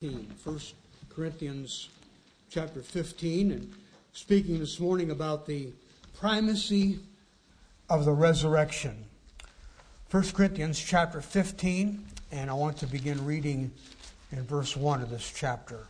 1 Corinthians chapter 15, and speaking this morning about the primacy of the resurrection. 1 Corinthians chapter 15, and I want to begin reading in verse 1 of this chapter.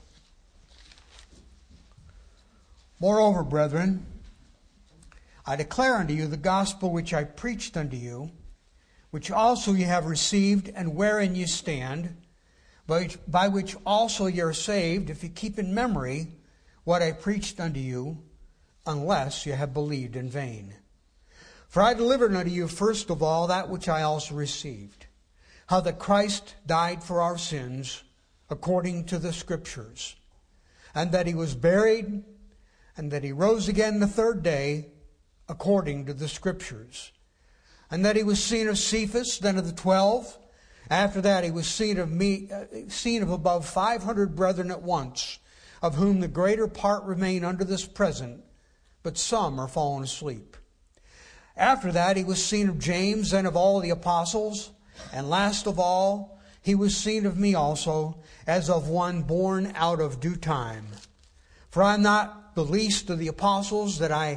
Moreover, brethren, I declare unto you the gospel which I preached unto you, which also ye have received, and wherein ye stand, by which also ye are saved, if ye keep in memory what I preached unto you, unless ye have believed in vain. For I delivered unto you first of all that which I also received, how that Christ died for our sins, according to the Scriptures, and that he was buried, and that he rose again the third day, according to the Scriptures, and that he was seen of Cephas, then of the 12. After that he was seen of above 500 brethren at once, of whom the greater part remain unto this present, but some are fallen asleep. After that he was seen of James, then of all the apostles, and last of all he was seen of me also, as of one born out of due time. For I am not the least of the apostles, I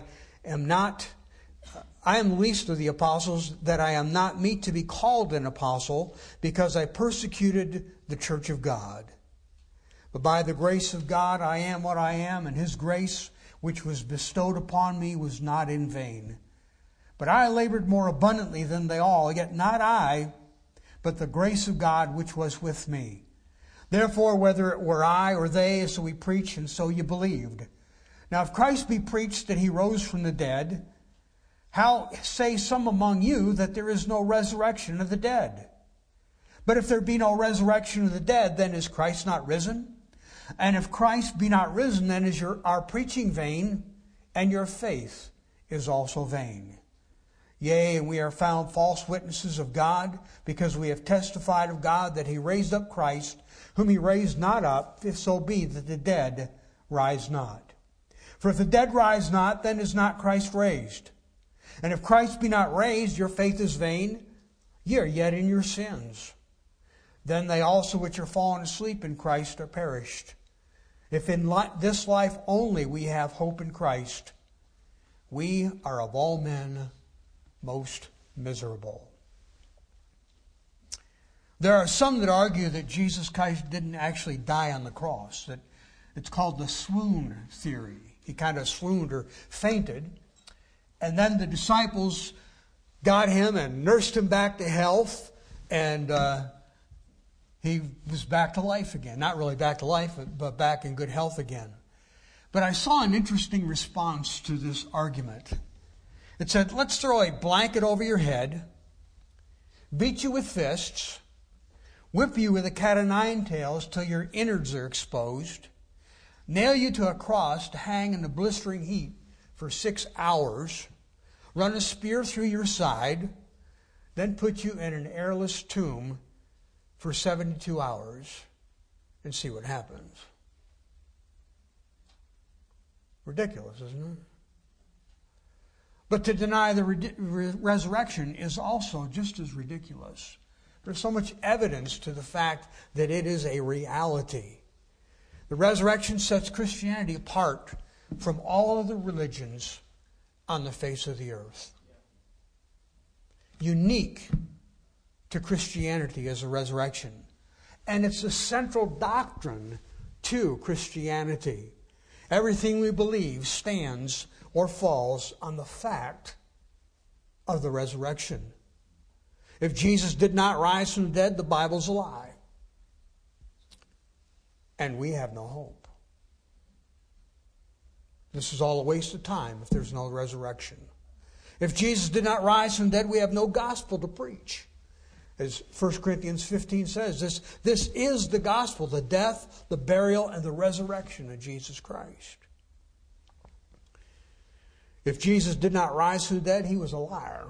am least of the apostles, that I am not meet to be called an apostle, because I persecuted the church of God. But by the grace of God I am what I am, and his grace which was bestowed upon me was not in vain. But I labored more abundantly than they all, yet not I, but the grace of God which was with me. Therefore, whether it were I or they, so we preach, and so you believed. Now if Christ be preached that he rose from the dead, how say some among you that there is no resurrection of the dead? But if there be no resurrection of the dead, then is Christ not risen? And if Christ be not risen, then is our preaching vain, and your faith is also vain. Yea, and we are found false witnesses of God, because we have testified of God that he raised up Christ, whom he raised not up, if so be that the dead rise not. For if the dead rise not, then is not Christ raised. And if Christ be not raised, your faith is vain, ye are yet in your sins. Then they also which are fallen asleep in Christ are perished. If in this life only we have hope in Christ, we are of all men most miserable. There are some that argue that Jesus Christ didn't actually die on the cross, that it's called the swoon theory. He kind of swooned or fainted. And then the disciples got him and nursed him back to health, and he was back to life again. Not really back to life, but back in good health again. But I saw an interesting response to this argument. It said, let's throw a blanket over your head, beat you with fists, whip you with a cat o' nine tails till your innards are exposed, nail you to a cross to hang in the blistering heat for 6 hours, run a spear through your side, then put you in an airless tomb for 72 hours and see what happens. Ridiculous, isn't it? But to deny the resurrection is also just as ridiculous. There's so much evidence to the fact that it is a reality. The resurrection sets Christianity apart from all other religions on the face of the earth. Unique to Christianity is a resurrection. And it's a central doctrine to Christianity. Everything we believe stands or falls on the fact of the resurrection. If Jesus did not rise from the dead, the Bible's a lie. And we have no hope. This is all a waste of time if there's no resurrection. If Jesus did not rise from the dead, we have no gospel to preach. As 1 Corinthians 15 says, this is the gospel, the death, the burial, and the resurrection of Jesus Christ. If Jesus did not rise from the dead, he was a liar.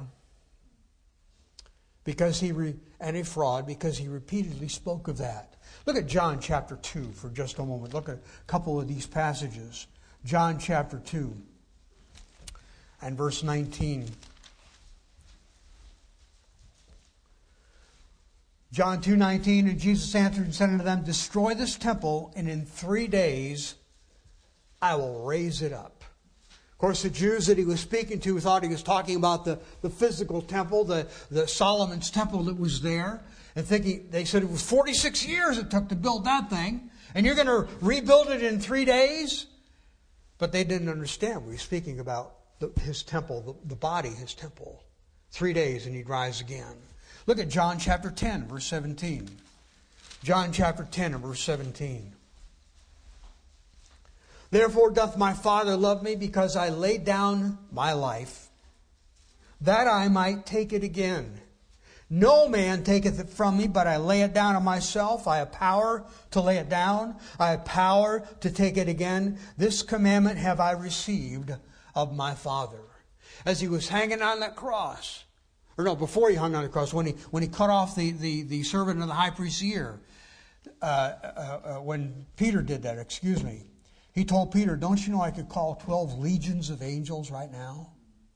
And a fraud, because he repeatedly spoke of that. Look at John chapter 2 for just a moment. Look at a couple of these passages. John chapter 2 and verse 19. John 2:19, and Jesus answered and said unto them, destroy this temple, and in 3 days I will raise it up. Of course, the Jews that he was speaking to thought he was talking about the physical temple, the Solomon's temple that was there. And thinking, they said it was 46 years it took to build that thing. And you're going to rebuild it in 3 days? But they didn't understand. We were speaking about his temple, the body, his temple. 3 days and he'd rise again. Look at John chapter 10, verse 17. John chapter 10 and verse 17. Therefore doth my Father love me, because I laid down my life, that I might take it again. No man taketh it from me, but I lay it down of myself. I have power to lay it down. I have power to take it again. This commandment have I received of my Father. As he was hanging on that cross, or no, before he hung on the cross, when he cut off the servant of the high priest's ear, when Peter did that, he told Peter, don't you know I could call 12 legions of angels right now?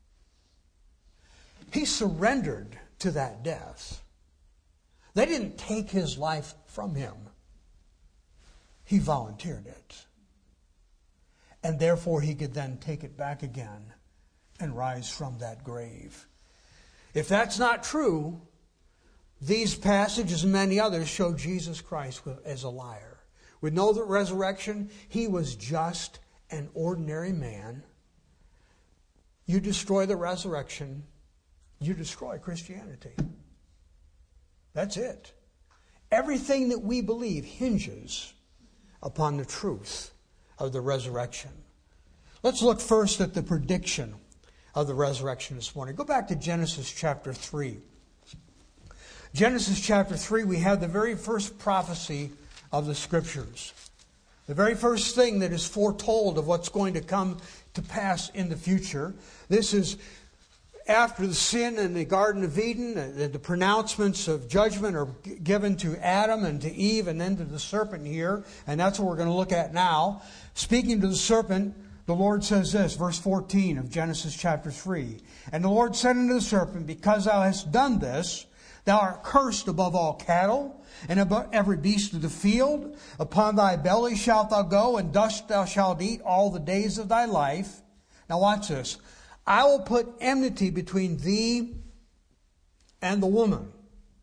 He surrendered to that death. They didn't take his life from him. He volunteered it. And therefore he could then take it back again and rise from that grave. If that's not true, these passages and many others show Jesus Christ as a liar. With no resurrection, he was just an ordinary man. You destroy the resurrection, you destroy Christianity. That's it. Everything that we believe hinges upon the truth of the resurrection. Let's look first at the prediction of the resurrection this morning. Go back to Genesis chapter 3. Genesis chapter 3, we have the very first prophecy of the Scriptures. The very first thing that is foretold of what's going to come to pass in the future. This is after the sin in the Garden of Eden. The pronouncements of judgment are given to Adam and to Eve and then to the serpent here. And that's what we're going to look at now. Speaking to the serpent, the Lord says this, verse 14 of Genesis chapter 3. And the Lord said unto the serpent, because thou hast done this, thou art cursed above all cattle, and above every beast of the field. Upon thy belly shalt thou go, and dust thou shalt eat all the days of thy life. Now watch this. I will put enmity between thee and the woman.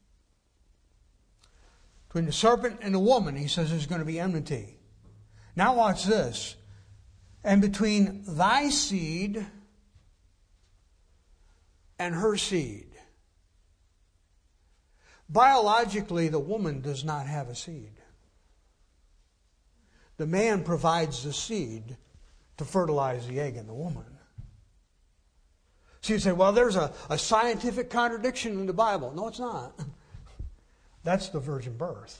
Between the serpent and the woman, he says there's going to be enmity. Now watch this. And between thy seed and her seed. Biologically, the woman does not have a seed. The man provides the seed to fertilize the egg in the woman. So you say, well, there's a scientific contradiction in the Bible. No, it's not. That's the virgin birth.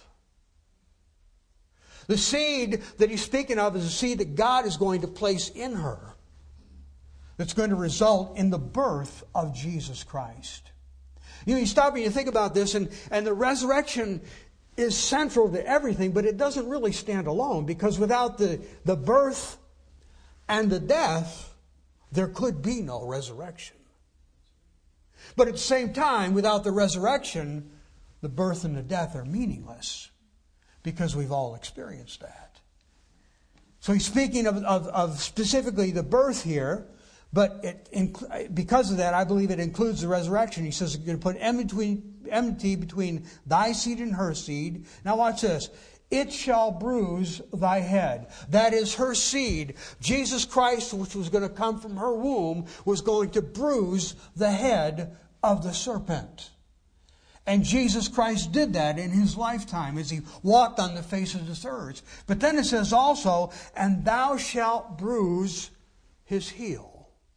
The seed that he's speaking of is a seed that God is going to place in her, that's going to result in the birth of Jesus Christ. You stop and you think about this, and the resurrection is central to everything, but it doesn't really stand alone, because without the birth and the death, there could be no resurrection. But at the same time, without the resurrection, the birth and the death are meaningless, because we've all experienced that. So he's speaking of specifically the birth here, but because of that, I believe it includes the resurrection. He says, you're going to put enmity between thy seed and her seed. Now watch this. It shall bruise thy head. That is her seed. Jesus Christ, which was going to come from her womb, was going to bruise the head of the serpent. And Jesus Christ did that in his lifetime as he walked on the face of this earth. But then it says also, and thou shalt bruise his heel.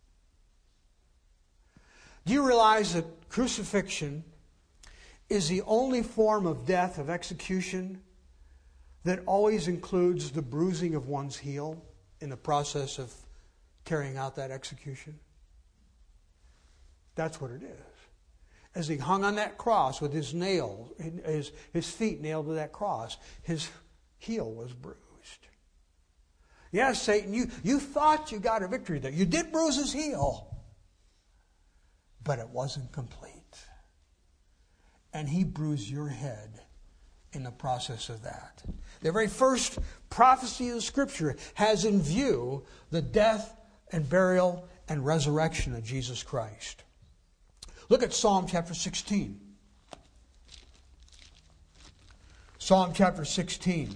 Do you realize that crucifixion is the only form of death, of execution, that always includes the bruising of one's heel in the process of carrying out that execution? That's what it is. As he hung on that cross with his nails, his feet nailed to that cross, his heel was bruised. Yes, Satan, you thought you got a victory there. You did bruise his heel, but it wasn't complete. and he bruised your head in the process of that. The very first prophecy of the Scripture has in view the death and burial and resurrection of Jesus Christ. Look at Psalm chapter 16. Psalm chapter 16.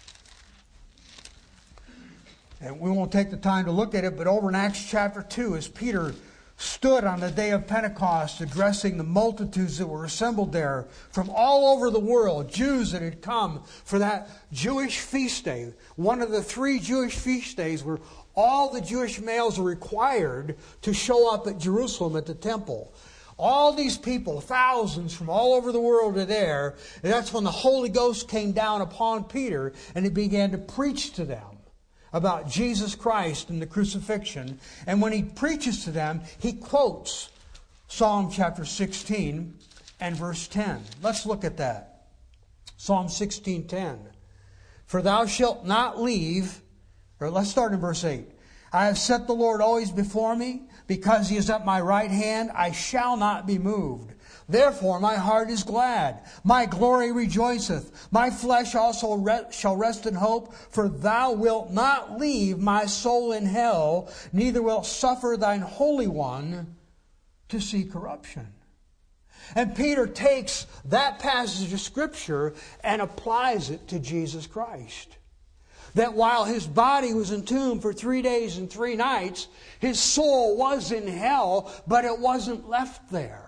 And we won't take the time to look at it, but over in Acts chapter 2, as Peter stood on the day of Pentecost addressing the multitudes that were assembled there from all over the world, Jews that had come for that Jewish feast day, one of the 3 Jewish feast days where all the Jewish males are required to show up at Jerusalem at the temple. All these people, thousands from all over the world are there, and that's when the Holy Ghost came down upon Peter and he began to preach to them about Jesus Christ and the crucifixion. And when he preaches to them, he quotes Psalm chapter 16 and verse 10. Let's look at that. Psalm 16:10. For thou shalt not leave, or let's start in verse 8. I have set the Lord always before me, because he is at my right hand, I shall not be moved. Therefore my heart is glad, my glory rejoiceth. My flesh also shall rest in hope, for thou wilt not leave my soul in hell, neither wilt suffer thine Holy One to see corruption. And Peter takes that passage of Scripture and applies it to Jesus Christ. That while his body was entombed for 3 days and 3 nights, his soul was in hell, but it wasn't left there.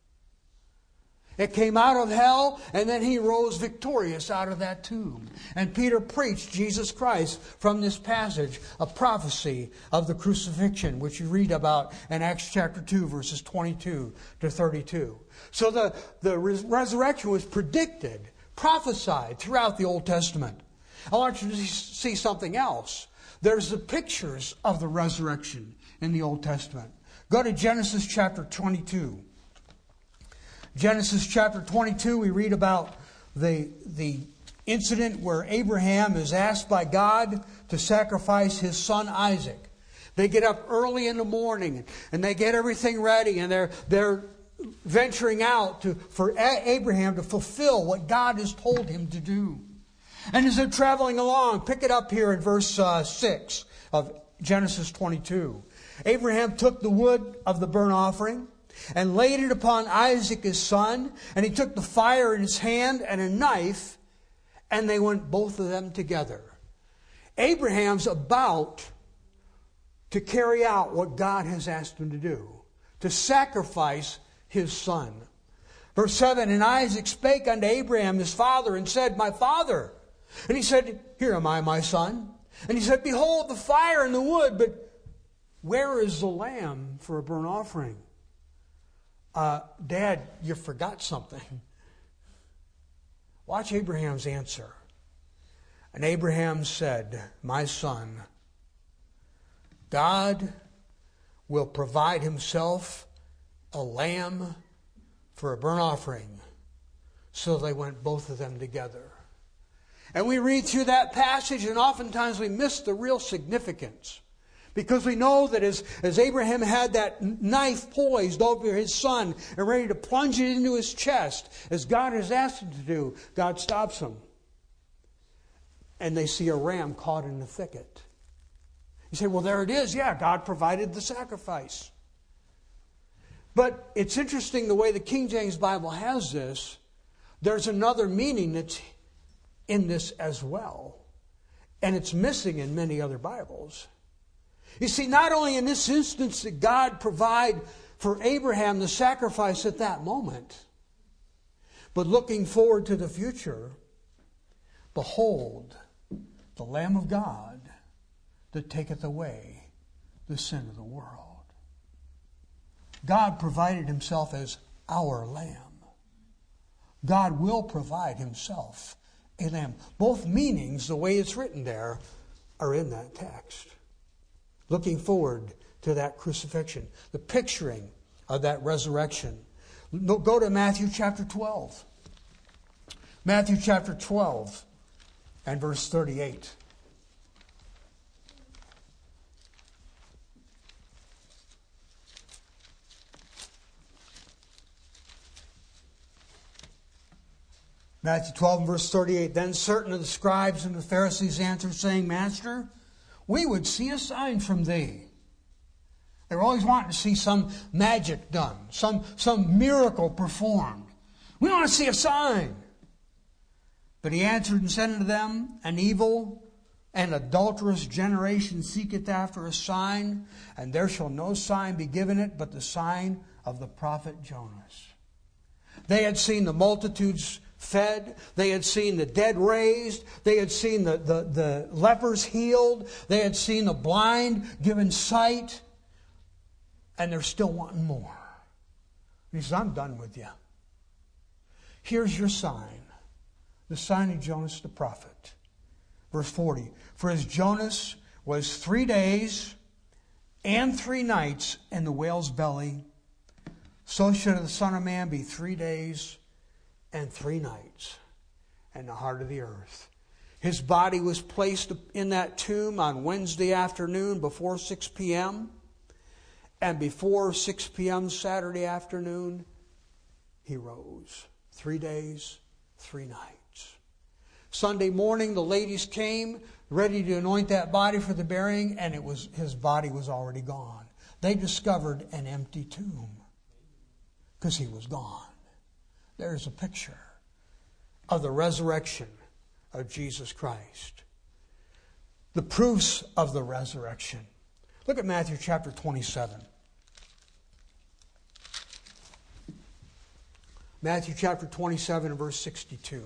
It came out of hell, and then he rose victorious out of that tomb. And Peter preached Jesus Christ from this passage, a prophecy of the crucifixion, which you read about in Acts chapter 2, verses 22 to 32. So the resurrection was predicted, prophesied throughout the Old Testament. I want you to see something else. There's the pictures of the resurrection in the Old Testament. Go to Genesis chapter 22. Genesis chapter 22, we read about the incident where Abraham is asked by God to sacrifice his son Isaac. They get up early in the morning and they get everything ready, and they're venturing out for Abraham to fulfill what God has told him to do. And as they're traveling along, pick it up here in verse 6 of Genesis 22. Abraham took the wood of the burnt offering and laid it upon Isaac his son, and he took the fire in his hand and a knife, and they went both of them together. Abraham's about to carry out what God has asked him to do, to sacrifice his son. Verse 7, and Isaac spake unto Abraham his father, and said, My father. And he said, Here am I, my son. And he said, Behold the fire and the wood, but where is the lamb for a burnt offering? Dad, you forgot something. Watch Abraham's answer. And Abraham said, My son, God will provide himself a lamb for a burnt offering. So they went both of them together. And we read through that passage, and oftentimes we miss the real significance. Because we know that as Abraham had that knife poised over his son and ready to plunge it into his chest, as God has asked him to do, God stops him. And they see a ram caught in the thicket. You say, well, there it is. Yeah, God provided the sacrifice. But it's interesting the way the King James Bible has this. There's another meaning that's in this as well. And it's missing in many other Bibles. You see, not only in this instance did God provide for Abraham the sacrifice at that moment, but looking forward to the future, behold, the Lamb of God that taketh away the sin of the world. God provided himself as our lamb. God will provide himself a lamb. Both meanings, the way it's written there, are in that text. Looking forward to that crucifixion, the picturing of that resurrection. Go to Matthew chapter 12. Matthew chapter 12 and verse 38. Matthew 12 and verse 38, then certain of the scribes and the Pharisees answered, saying, Master, we would see a sign from thee. They were always wanting to see some magic done, some miracle performed. We want to see a sign. But he answered and said unto them, an evil and adulterous generation seeketh after a sign, and there shall no sign be given it but the sign of the prophet Jonas. They had seen the multitudes fed. They had seen the dead raised. They had seen the lepers healed. They had seen the blind given sight. And they're still wanting more. He says, I'm done with you. Here's your sign. The sign of Jonas the prophet. Verse 40. For as Jonas was 3 days and 3 nights in the whale's belly, so should the Son of Man be 3 days and 3 nights in the heart of the earth. His body was placed in that tomb on Wednesday afternoon before 6 p.m. And before 6 p.m. Saturday afternoon, he rose. 3 days, 3 nights. Sunday morning, the ladies came ready to anoint that body for the burying, and his body was already gone. They discovered an empty tomb because he was gone. There's a picture of the resurrection of Jesus Christ. The proofs of the resurrection. Look at Matthew chapter 27. Matthew chapter 27 and verse 62.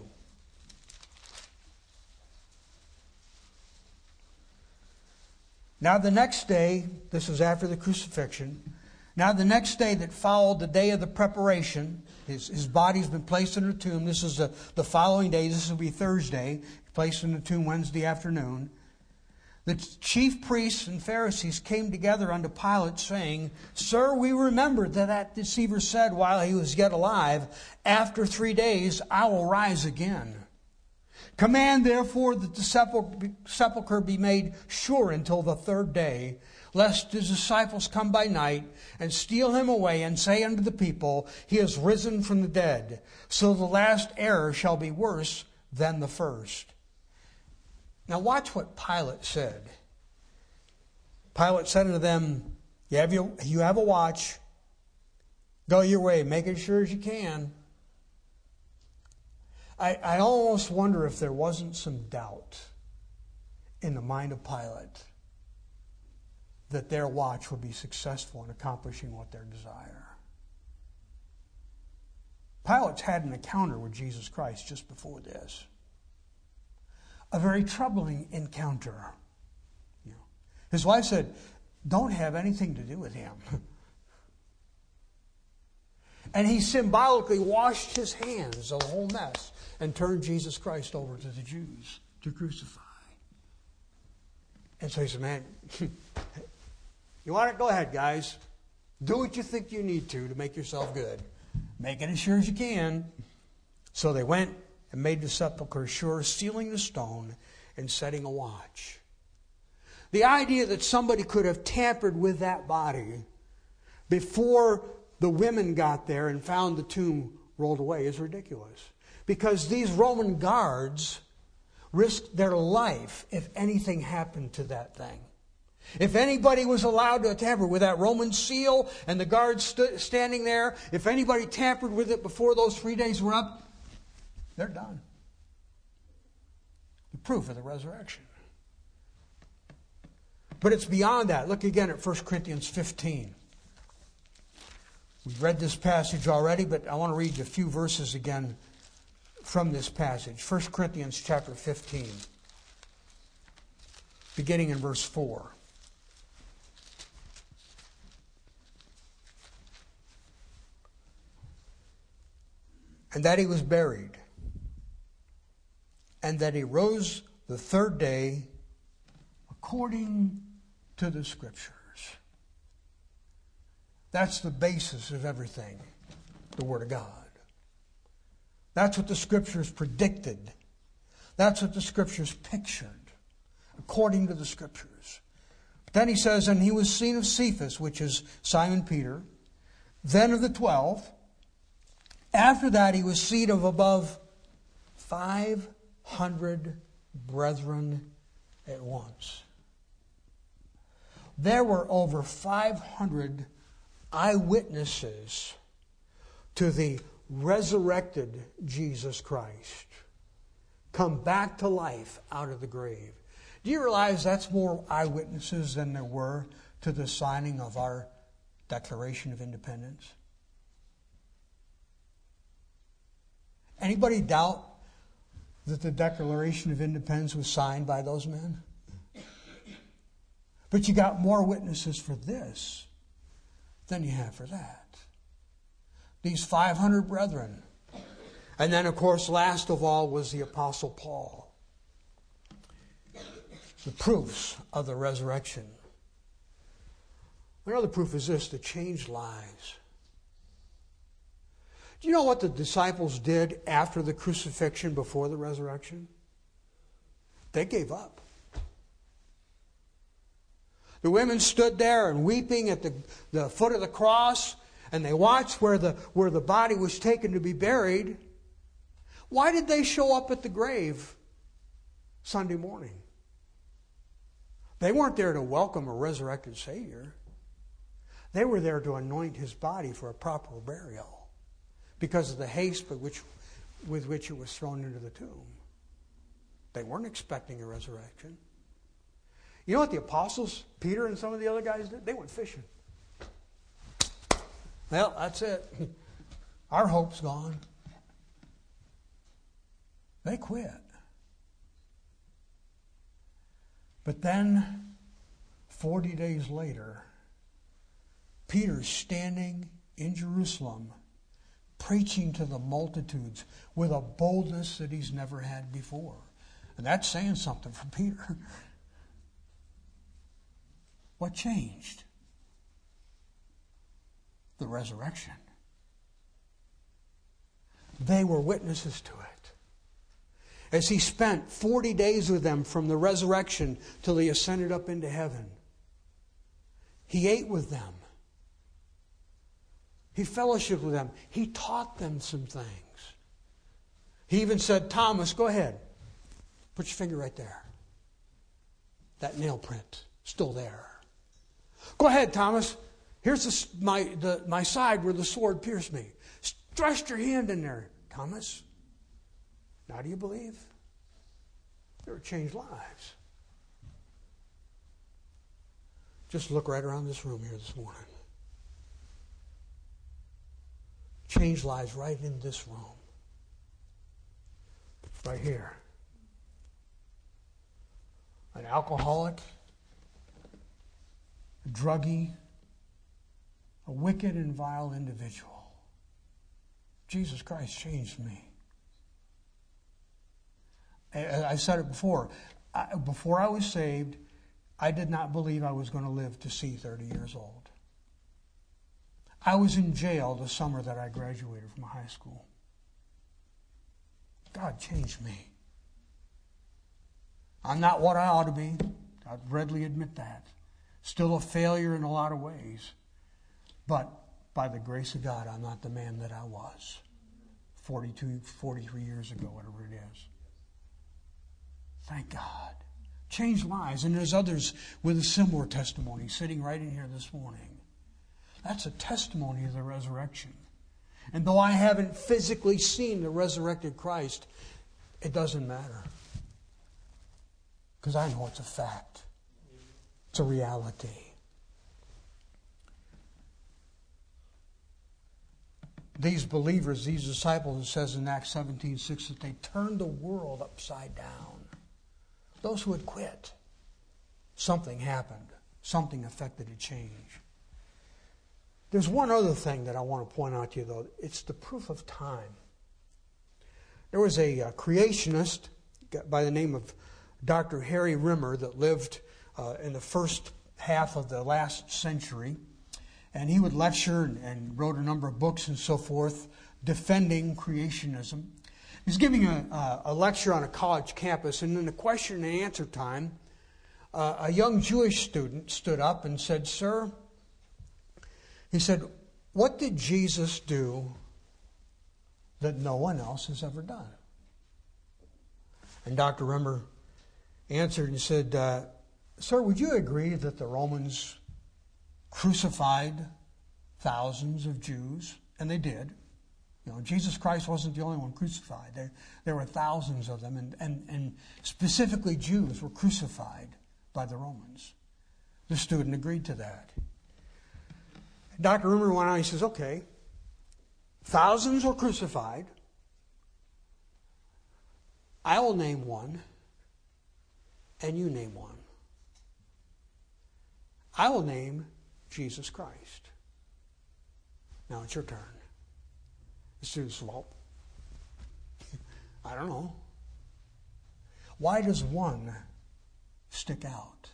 Now the next day, this is after the crucifixion, now the next day that followed the day of the preparation, his body's been placed in a tomb. This is the following day. This will be Thursday, placed in the tomb Wednesday afternoon. The chief priests and Pharisees came together unto Pilate, saying, Sir, we remember that deceiver said while he was yet alive, after 3 days I will rise again. Command therefore that the sepulchre be made sure until the 3rd day, lest his disciples come by night and steal him away and say unto the people, He is risen from the dead. So the last error shall be worse than the first. Now watch what Pilate said. Pilate said unto them, You have a watch. Go your way. Make it sure as you can. I almost wonder if there wasn't some doubt in the mind of Pilate that their watch would be successful in accomplishing what they desire. Pilate's had an encounter with Jesus Christ just before this. A very troubling encounter. His wife said, don't have anything to do with him. And he symbolically washed his hands of the whole mess and turned Jesus Christ over to the Jews to crucify. And so he said, man, you want it? Go ahead, guys. Do what you think you need to make yourself good. Make it as sure as you can. So they went and made the sepulchre sure, sealing the stone and setting a watch. The idea that somebody could have tampered with that body before the women got there and found the tomb rolled away is ridiculous. Because these Roman guards risked their life if anything happened to that thing. If anybody was allowed to tamper with that Roman seal and the guards standing there, if anybody tampered with it before those 3 days were up, they're done. The proof of the resurrection. But it's beyond that. Look again at 1 Corinthians 15. We've read this passage already, but I want to read a few verses again from this passage. 1 Corinthians chapter 15, beginning in verse 4. And that he was buried, and that he rose the 3rd day according to the Scriptures. That's the basis of everything, the Word of God. That's what the Scriptures predicted. That's what the Scriptures pictured, according to the Scriptures. But then he says, and he was seen of Cephas, which is Simon Peter, then of the 12. After that he was seen of above 500 brethren at once. There were over 500 eyewitnesses to the resurrected Jesus Christ come back to life out of the grave. Do you realize that's more eyewitnesses than there were to the signing of our Declaration of Independence? Anybody doubt that the Declaration of Independence was signed by those men? But you got more witnesses for this than you have for that. These 500 brethren. And then, of course, last of all was the Apostle Paul. The proofs of the resurrection. Another proof is this: the changed lives. Do you know what the disciples did after the crucifixion, before the resurrection? They gave up. The women stood there and weeping at the foot of the cross, and they watched where the body was taken to be buried. Why did they show up at the grave Sunday morning? They weren't there to welcome a resurrected Savior. They were there to anoint his body for a proper burial because of the haste with which it was thrown into the tomb. They weren't expecting a resurrection. You know what the apostles, Peter and some of the other guys did? They went fishing. Well, that's it. Our hope's gone. They quit. But then, 40 days later, Peter's standing in Jerusalem, preaching to the multitudes with a boldness that he's never had before. And that's saying something for Peter. What changed? The resurrection. They were witnesses to it. As he spent 40 days with them from the resurrection till he ascended up into heaven, he ate with them. He fellowshiped with them. He taught them some things. He even said, Thomas, go ahead. Put your finger right there. That nail print, still there. Go ahead, Thomas. Here's my side where the sword pierced me. Thrust your hand in there, Thomas. Now do you believe? They were changed lives. Just look right around this room here this morning. Changed lives right in this room. Right here. An alcoholic, a druggie, a wicked and vile individual. Jesus Christ changed me. I said it before. Before I was saved, I did not believe I was going to live to see 30 years old. I was in jail the summer that I graduated from high school. God changed me. I'm not what I ought to be. I'd readily admit that. Still a failure in a lot of ways. But by the grace of God, I'm not the man that I was 42, 43 years ago, whatever it is. Thank God. Changed lives. And there's others with a similar testimony sitting right in here this morning. That's a testimony of the resurrection. And though I haven't physically seen the resurrected Christ, it doesn't matter. Because I know it's a fact. It's a reality. These believers, these disciples, it says in Acts 17:6 that they turned the world upside down. Those who had quit, something happened. Something affected a change. There's one other thing that I want to point out to you, though. It's the proof of time. There was a creationist by the name of Dr. Harry Rimmer that lived in the first half of the last century. And he would lecture and wrote a number of books and so forth defending creationism. He was giving a lecture on a college campus, and in the question and answer time, a young Jewish student stood up and said, "Sir," he said, "what did Jesus do that no one else has ever done?" And Dr. Rimmer answered and said, Sir, would you agree that the Romans crucified thousands of Jews? And they did. Jesus Christ wasn't the only one crucified. There were thousands of them, and specifically Jews were crucified by the Romans. The student agreed to that. Dr. Rimmer went on, he says, okay, thousands were crucified. I will name one, and you name one. I will name Jesus Christ. Now it's your turn. The student says, well, I don't know. Why does one stick out?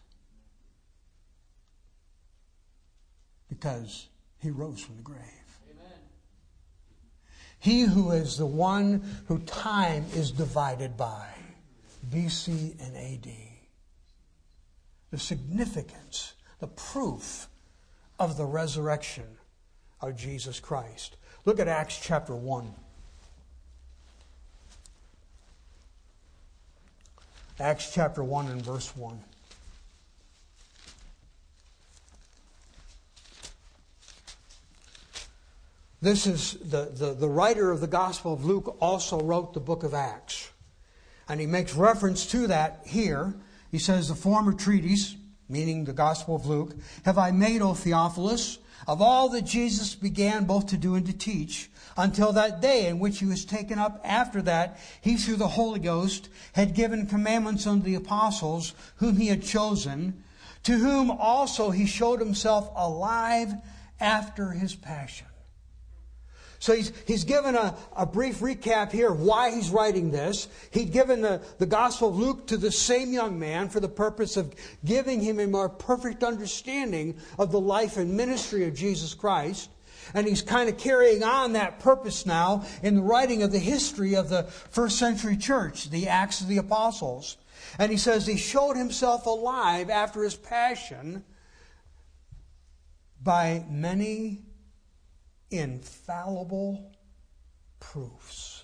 Because he rose from the grave. Amen. He who is the one who time is divided by, BC and AD. The significance, the proof of the resurrection of Jesus Christ. Look at Acts chapter 1. Acts chapter 1 and verse 1. This is the writer of the Gospel of Luke also wrote the book of Acts. And he makes reference to that here. He says, the former treatise, meaning the Gospel of Luke, have I made, O Theophilus, of all that Jesus began both to do and to teach, until that day in which he was taken up. After that, he through the Holy Ghost had given commandments unto the apostles whom he had chosen, to whom also he showed himself alive after his passion. So he's given a brief recap here of why he's writing this. He'd given the Gospel of Luke to the same young man for the purpose of giving him a more perfect understanding of the life and ministry of Jesus Christ. And he's kind of carrying on that purpose now in the writing of the history of the first century church, the Acts of the Apostles. And he says he showed himself alive after his passion by many infallible proofs.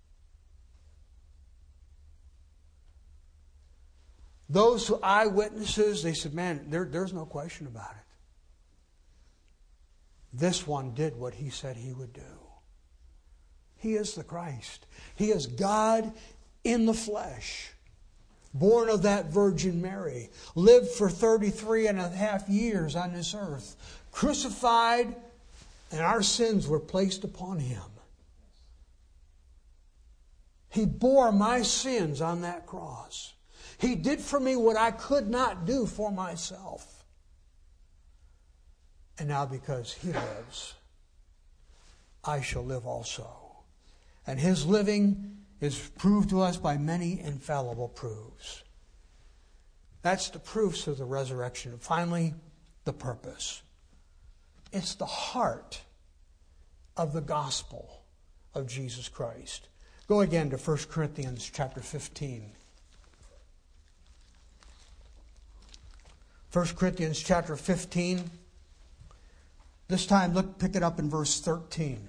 Those eyewitnesses, they said, man, there's no question about it. This one did what he said he would do. He is the Christ. He is God in the flesh. Born of that Virgin Mary. Lived for 33 and a half years on this earth. Crucified, and our sins were placed upon him. He bore my sins on that cross. He did for me what I could not do for myself. And now because he lives, I shall live also. And his living is proved to us by many infallible proofs. That's the proofs of the resurrection. And finally, the purpose. It's the heart of the gospel of Jesus Christ. Go again to 1 Corinthians chapter 15. 1 Corinthians chapter 15. This time, pick it up in verse 13.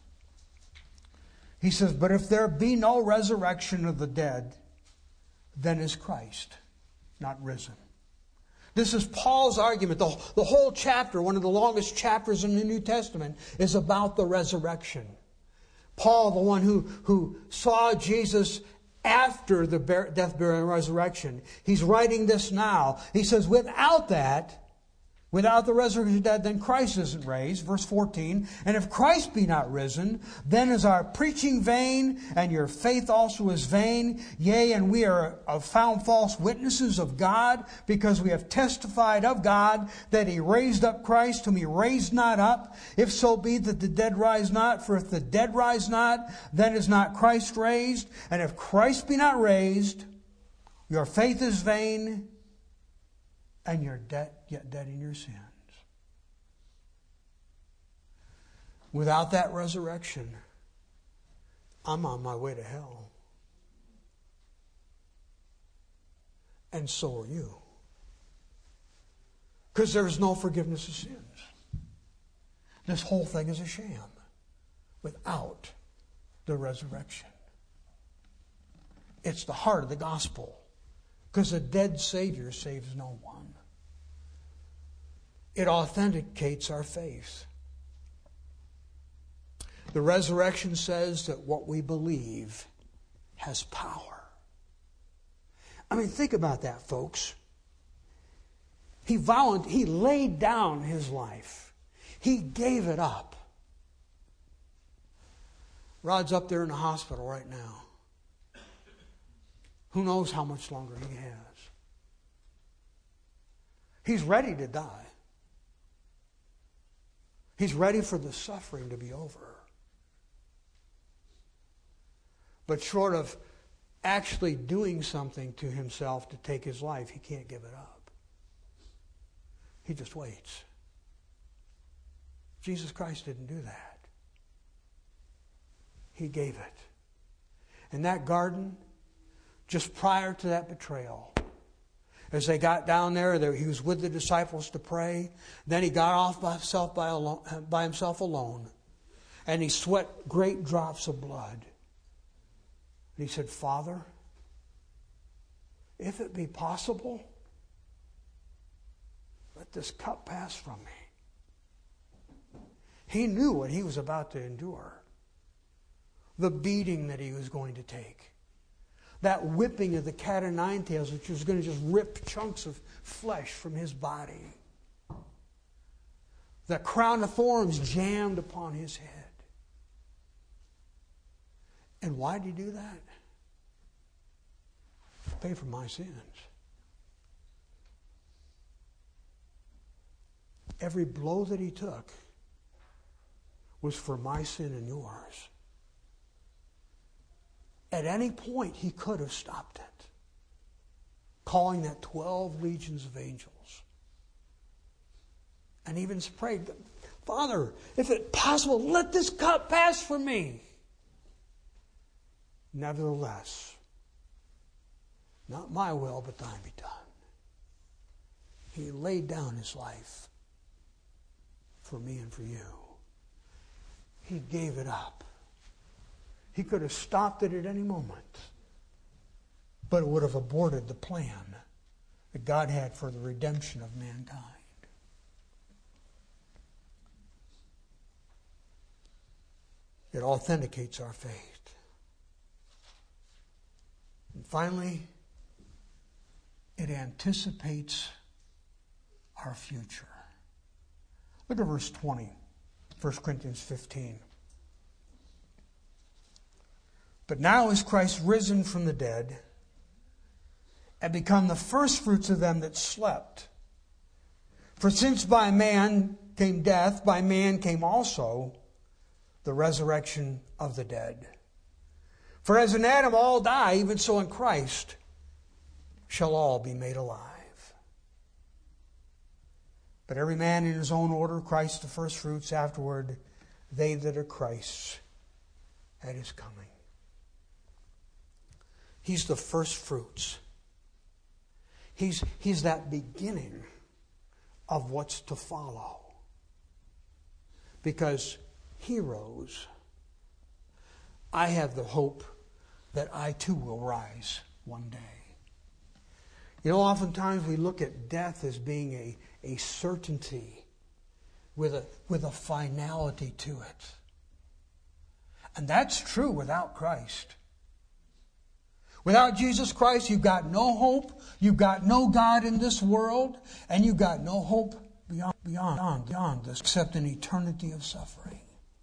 He says, but if there be no resurrection of the dead, then is Christ not risen. This is Paul's argument. The whole chapter, one of the longest chapters in the New Testament, is about the resurrection. Paul, the one who saw Jesus after the death, burial, and resurrection, he's writing this now. He says, without the resurrection of the dead, then Christ isn't raised. Verse 14, and if Christ be not risen, then is our preaching vain, and your faith also is vain. Yea, and we are found false witnesses of God, because we have testified of God that he raised up Christ, whom he raised not up. If so be that the dead rise not, for if the dead rise not, then is not Christ raised. And if Christ be not raised, your faith is vain, and you're yet dead in your sins. Without that resurrection, I'm on my way to hell. And so are you. Because there's no forgiveness of sins. This whole thing is a sham without the resurrection. It's the heart of the gospel. Because a dead Savior saves no one. It authenticates our faith. The resurrection says that what we believe has power. I mean, think about that, folks. He laid down his life. He gave it up. Rod's up there in the hospital right now. Who knows how much longer he has? He's ready to die. He's ready for the suffering to be over. But short of actually doing something to himself to take his life, he can't give it up. He just waits. Jesus Christ didn't do that. He gave it. In that garden, just prior to that betrayal, as they got down there, he was with the disciples to pray. Then he got off by himself alone. And he sweat great drops of blood. And he said, Father, if it be possible, let this cup pass from me. He knew what he was about to endure. The beating that he was going to take. That whipping of the cat o' nine tails, which was going to just rip chunks of flesh from his body. The crown of thorns jammed upon his head. And why did he do that? To pay for my sins. Every blow that he took was for my sin and yours. At any point, he could have stopped it, calling that 12 legions of angels. And even prayed, Father, if it's possible, let this cup pass from me. Nevertheless, not my will, but thine be done. He laid down his life for me and for you. He gave it up. He could have stopped it at any moment, but it would have aborted the plan that God had for the redemption of mankind. It authenticates our faith. And finally, it anticipates our future. Look at verse 20, 1 Corinthians 15. But now is Christ risen from the dead and become the firstfruits of them that slept. For since by man came death, by man came also the resurrection of the dead. For as in Adam all die, even so in Christ shall all be made alive. But every man in his own order, Christ the firstfruits, afterward they that are Christ's at his coming. He's the first fruits. He's that beginning of what's to follow. Because he rose, I have the hope that I too will rise one day. You know, oftentimes we look at death as being a certainty with a finality to it. And that's true without Christ. Without Jesus Christ, you've got no hope, you've got no God in this world, and you've got no hope beyond this, except an eternity of suffering.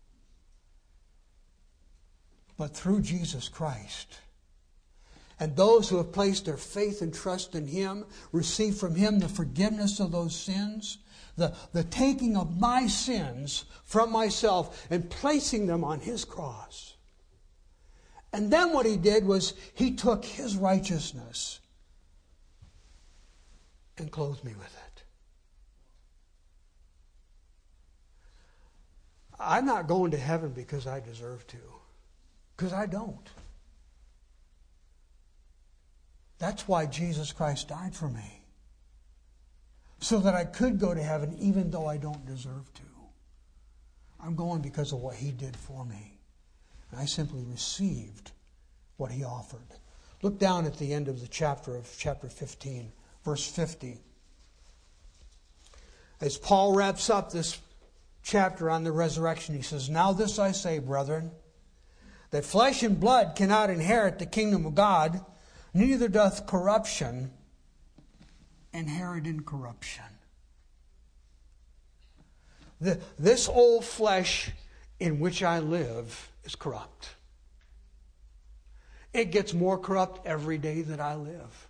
But through Jesus Christ, and those who have placed their faith and trust in Him, receive from Him the forgiveness of those sins, the taking of my sins from myself and placing them on His cross. And then what He did was He took His righteousness and clothed me with it. I'm not going to heaven because I deserve to. Because I don't. That's why Jesus Christ died for me. So that I could go to heaven even though I don't deserve to. I'm going because of what He did for me. And I simply received what He offered. Look down at the end of the chapter 15, verse 50. As Paul wraps up this chapter on the resurrection, he says, "Now this I say, brethren, that flesh and blood cannot inherit the kingdom of God, neither doth corruption inherit incorruption." This old flesh in which I live is corrupt. It gets more corrupt every day that I live.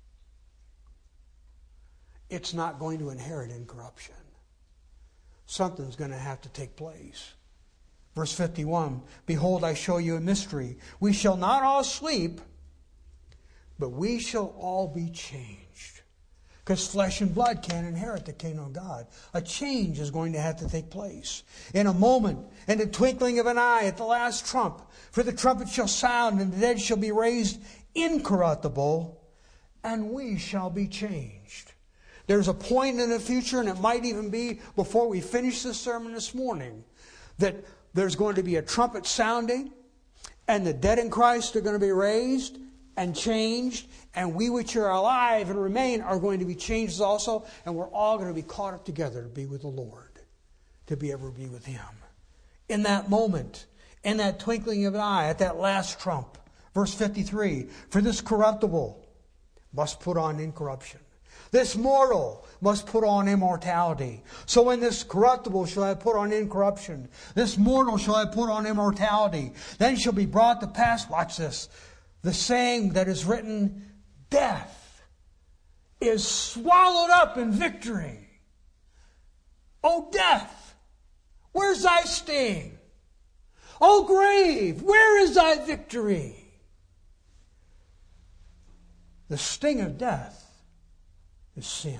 It's not going to inherit incorruption. Something's going to have to take place. Verse 51, "Behold, I show you a mystery. We shall not all sleep, but we shall all be changed." Because flesh and blood can't inherit the kingdom of God. A change is going to have to take place. In a moment, in the twinkling of an eye, at the last trump, for the trumpet shall sound, and the dead shall be raised incorruptible, and we shall be changed. There's a point in the future, and it might even be before we finish this sermon this morning, that there's going to be a trumpet sounding, and the dead in Christ are going to be raised and changed, and we which are alive and remain are going to be changed also, and we're all going to be caught up together to be with the Lord, to be able to be with Him. In that moment, in that twinkling of an eye, at that last trump, verse 53, "For this corruptible must put on incorruption. This mortal must put on immortality. So when this corruptible shall have put on incorruption, this mortal shall have put on immortality, then shall be brought to pass," watch this, "the saying that is written, death is swallowed up in victory. O death, where's thy sting? O grave, where is thy victory?" The sting of death is sin.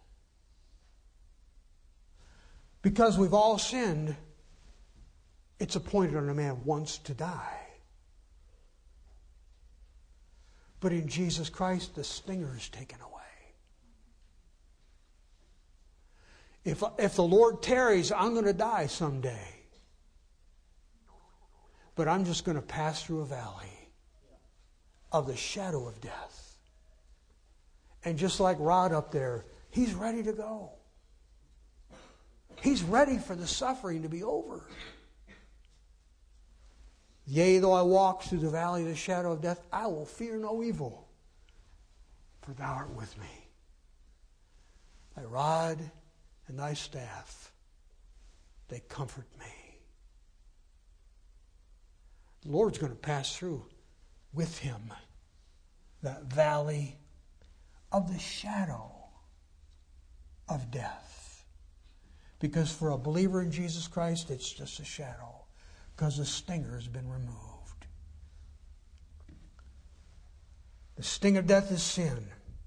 Because we've all sinned, it's appointed on a man once to die. But in Jesus Christ, the stinger is taken away. If the Lord tarries, I'm going to die someday. But I'm just going to pass through a valley of the shadow of death. And just like Rod up there, he's ready to go. He's ready for the suffering to be over. "Yea, though I walk through the valley of the shadow of death, I will fear no evil, for thou art with me. Thy rod and thy staff, they comfort me." The Lord's going to pass through with him that valley of the shadow of death. Because for a believer in Jesus Christ, it's just a shadow. Because the stinger has been removed. The sting of death is sin.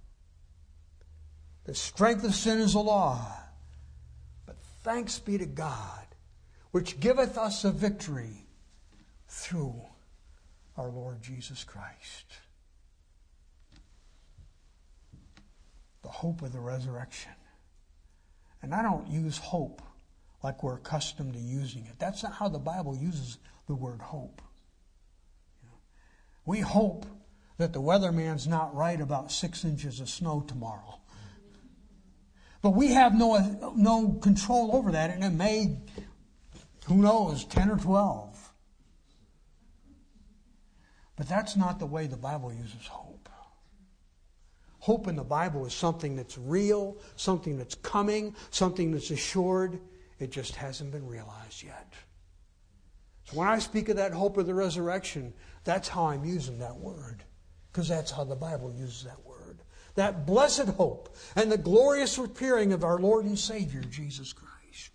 The strength of sin is the law. But thanks be to God, which giveth us a victory through our Lord Jesus Christ. The hope of the resurrection. And I don't use hope like we're accustomed to using it. That's not how the Bible uses the word hope. We hope that the weatherman's not right about 6 inches of snow tomorrow. But we have no control over that, and it may, who knows, 10 or 12. But that's not the way the Bible uses hope. Hope in the Bible is something that's real, something that's coming, something that's assured. It just hasn't been realized yet. So when I speak of that hope of the resurrection, that's how I'm using that word. Because that's how the Bible uses that word. That blessed hope and the glorious appearing of our Lord and Savior, Jesus Christ.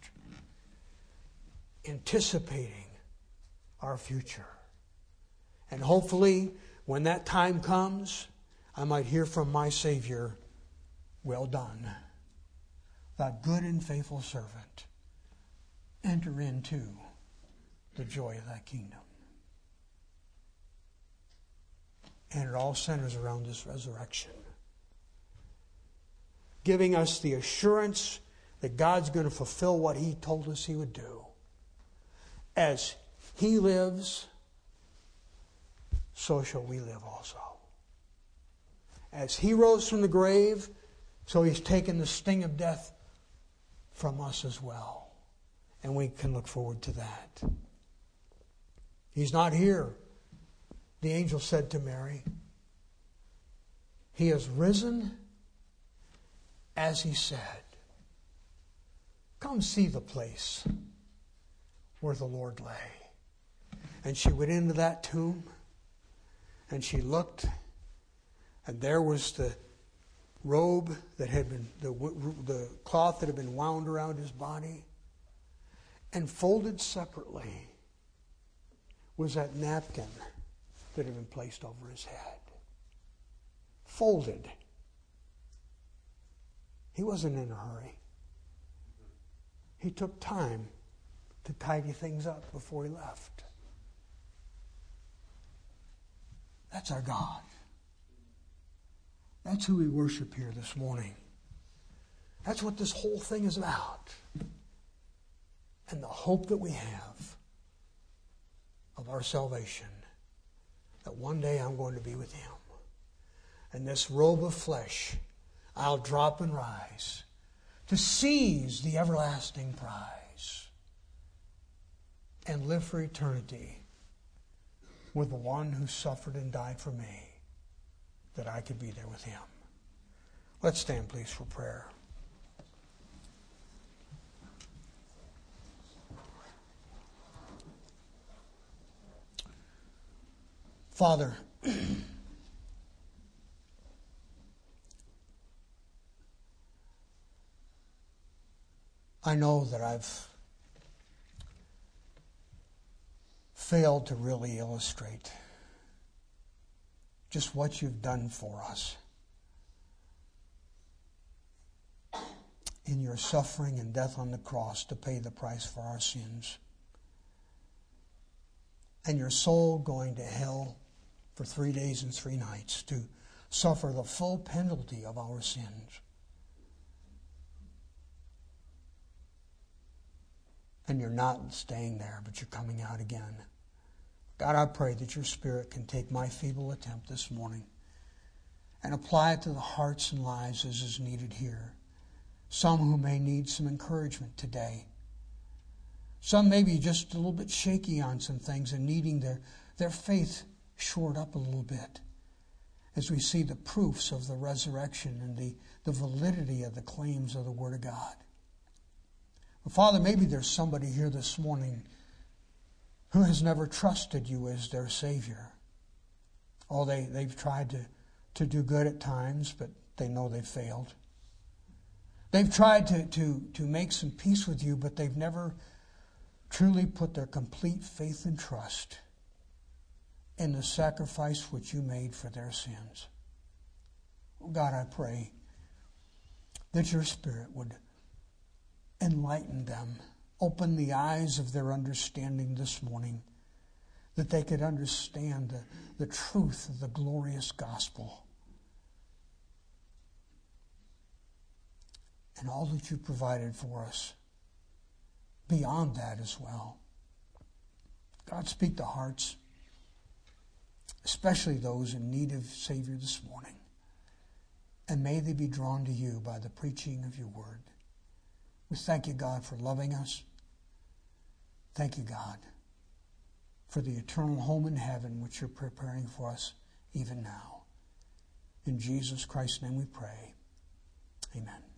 Anticipating our future. And hopefully, when that time comes, I might hear from my Savior, "Well done, thy good and faithful servant. Enter into the joy of thy kingdom." And it all centers around this resurrection. Giving us the assurance that God's going to fulfill what He told us He would do. As He lives, so shall we live also. As He rose from the grave, so He's taken the sting of death from us as well. And we can look forward to that. He's not here, the angel said to Mary. He has risen as He said. Come see the place where the Lord lay. And she went into that tomb, and she looked, and there was the robe that had been, the cloth that had been wound around His body, and folded separately was that napkin that had been placed over His head. Folded. He wasn't in a hurry. He took time to tidy things up before He left. That's our God. That's who we worship here this morning. That's what this whole thing is about. And the hope that we have of our salvation, that one day I'm going to be with Him. And this robe of flesh I'll drop and rise to seize the everlasting prize and live for eternity with the one who suffered and died for me, that I could be there with Him. Let's stand, please, for prayer. Father, I know that I've failed to really illustrate just what You've done for us in Your suffering and death on the cross to pay the price for our sins, and Your soul going to hell for 3 days and 3 nights to suffer the full penalty of our sins. And You're not staying there, but You're coming out again. God, I pray that Your Spirit can take my feeble attempt this morning and apply it to the hearts and lives as is needed here. Some who may need some encouragement today. Some may be just a little bit shaky on some things and needing their faith shored up a little bit as we see the proofs of the resurrection and the validity of the claims of the Word of God. But Father, maybe there's somebody here this morning who has never trusted You as their Savior. Oh, they've tried to do good at times, but they know they've failed. They've tried to make some peace with You, but they've never truly put their complete faith and trust in the sacrifice which You made for their sins. Oh God, I pray that Your Spirit would enlighten them, open the eyes of their understanding this morning, that they could understand the truth of the glorious gospel and all that You provided for us beyond that as well. God, speak to hearts, especially those in need of Savior this morning, and may they be drawn to You by the preaching of Your word. We thank You, God, for loving us. Thank You, God, for the eternal home in heaven which You're preparing for us even now. In Jesus Christ's name we pray. Amen.